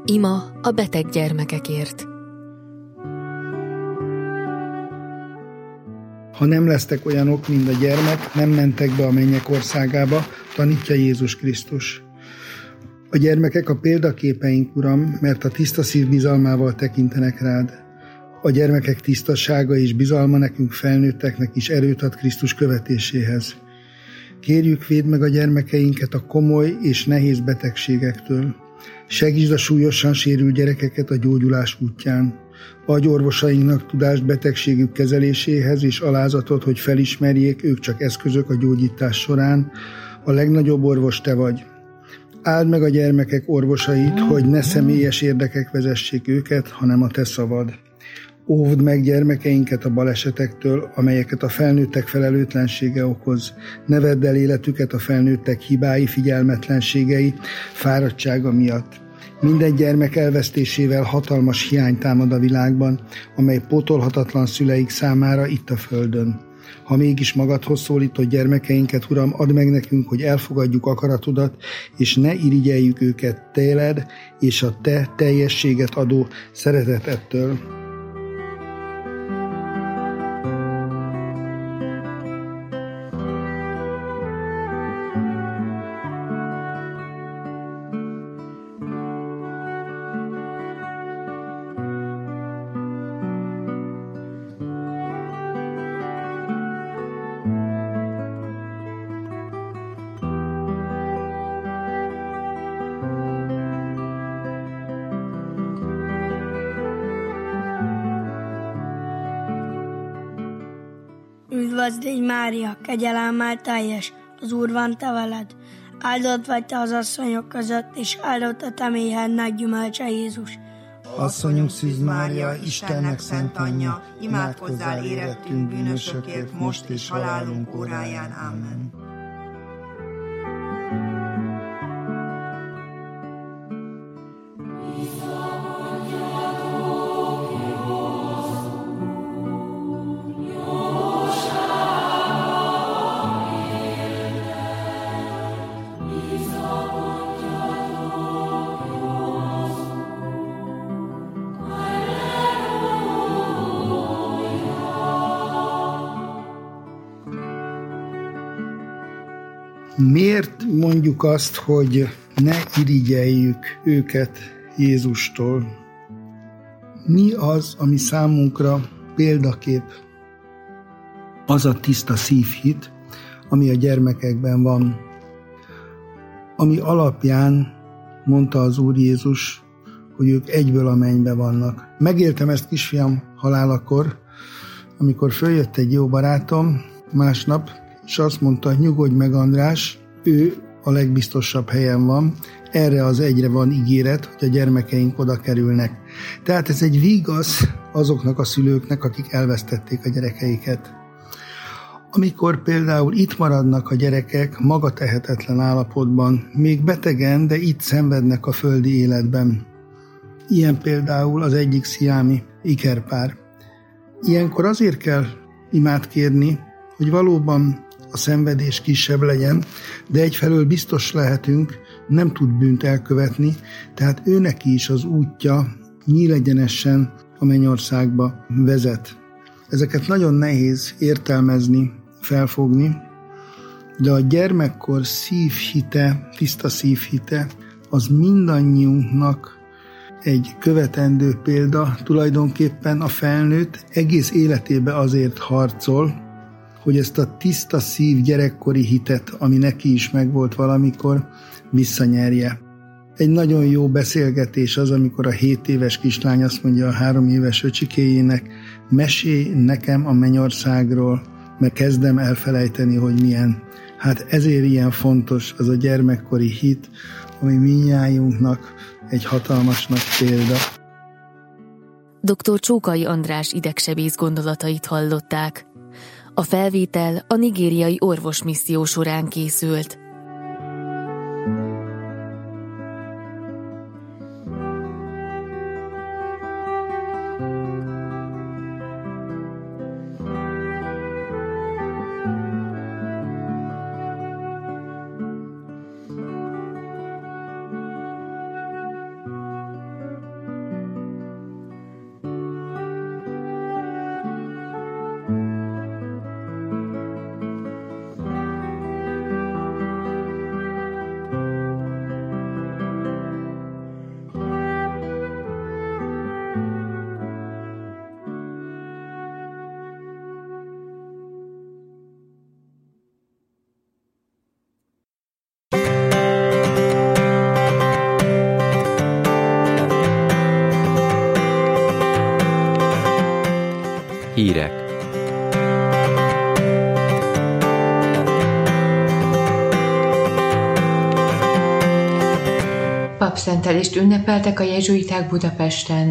Ima a beteg gyermekekért. Ha nem lesztek olyanok, mint a gyermek, nem mentek be a mennyek országába, tanítja Jézus Krisztus. A gyermekek a példaképeink, Uram, mert a tiszta szív bizalmával tekintenek rád. A gyermekek tisztasága és bizalma nekünk felnőtteknek is erőt ad Krisztus követéséhez. Kérjük, védd meg a gyermekeinket a komoly és nehéz betegségektől. Segítsd a súlyosan sérült gyerekeket a gyógyulás útján. Adj orvosainknak tudást betegségük kezeléséhez és alázatot, hogy felismerjék, ők csak eszközök a gyógyítás során. A legnagyobb orvos te vagy. Áld meg a gyermekek orvosait, hogy ne személyes érdekek vezessék őket, hanem a te szavad. Óvd meg gyermekeinket a balesetektől, amelyeket a felnőttek felelőtlensége okoz. Ne vedd el életüket a felnőttek hibái, figyelmetlenségei, fáradtsága miatt. Minden gyermek elvesztésével hatalmas hiány támad a világban, amely pótolhatatlan szüleik számára itt a földön. Ha mégis magadhoz szólítod gyermekeinket, Uram, add meg nekünk, hogy elfogadjuk akaratodat, és ne irigyeljük őket tőled és a te teljességet adó szeretetettől. Üdvözlégy Mária, kegyelemmel teljes, az Úr van te veled. Áldott vagy te az asszonyok között, és áldott a te méhednek gyümölcse Jézus. Asszonyunk Szűz Mária, Istennek szent anyja, imádkozzál érettünk bűnösökért, most és halálunk óráján. Amen. Miért mondjuk azt, hogy ne irigyeljük őket Jézustól? Mi az, ami számunkra példakép? Az a tiszta szívhit, ami a gyermekekben van, ami alapján mondta az Úr Jézus, hogy ők egyből a mennybe vannak. Megéltem ezt kisfiam halálakor, amikor följött egy jó barátom másnap, és azt mondta, nyugodj meg András, ő a legbiztosabb helyen van, erre az egyre van ígéret, hogy a gyermekeink oda kerülnek. Tehát ez egy vigasz azoknak a szülőknek, akik elvesztették a gyerekeiket. Amikor például itt maradnak a gyerekek magatehetetlen állapotban, még betegen, de itt szenvednek a földi életben. Ilyen például az egyik sziámi ikerpár. Ilyenkor azért kell imát kérni, hogy valóban a szenvedés kisebb legyen, de egyfelől biztos lehetünk, nem tud bűnt elkövetni, tehát őneki is az útja nyílegyenesen a mennyországba vezet. Ezeket nagyon nehéz értelmezni, felfogni, de a gyermekkor szívhite, tiszta szívhite, az mindannyiunknak egy követendő példa. Tulajdonképpen a felnőtt egész életében azért harcol, hogy ezt a tiszta szív gyerekkori hitet, ami neki is megvolt valamikor, visszanyerje. Egy nagyon jó beszélgetés az, amikor a 7 éves kislány azt mondja a 3 éves öcsikéjének, mesélj nekem a mennyországról, mert kezdem elfelejteni, hogy milyen. Hát ezért ilyen fontos az a gyermekkori hit, ami mindnyájunknak egy hatalmas nagy példa. Dr. Csókai András idegsebész gondolatait hallották. A felvétel a nigériai orvosmisszió során készült. Hírek. Papszentelést ünnepeltek a jezsuiták Budapesten.